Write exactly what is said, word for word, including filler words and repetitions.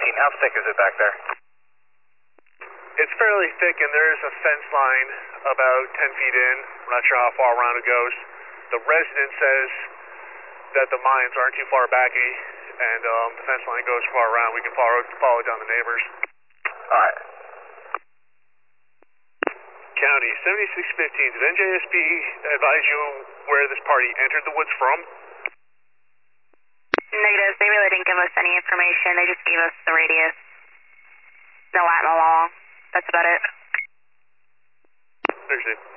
fifteen, how thick is it back there? It's fairly thick, and there is a fence line about ten feet in. I'm not sure how far around it goes. The resident says that the mines aren't too far back, and um, the fence line goes far around. We can follow, follow down the neighbors. All right. County, seventy-six fifteen, did N J S P advise you where this party entered the woods from? Negative. They really didn't give us any information. They just gave us the radius. No Latin along. That's about it. Thursday.